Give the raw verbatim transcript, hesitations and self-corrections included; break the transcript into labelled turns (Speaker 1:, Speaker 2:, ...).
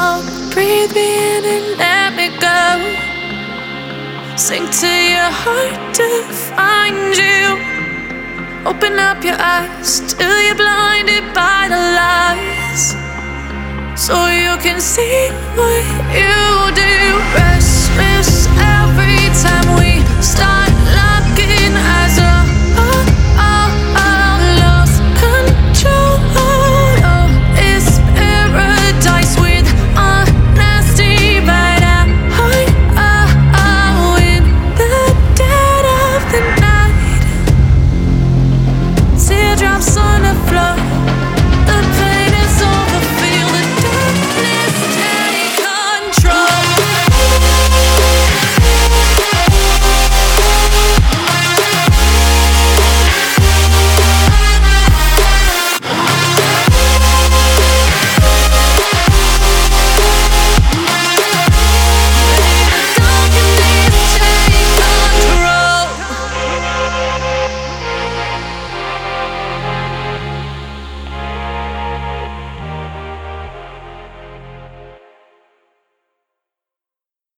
Speaker 1: song. Breathe me in and let me go. Sing to your heart to find you. Open up your eyes till you're blinded by the lies, so you can see what you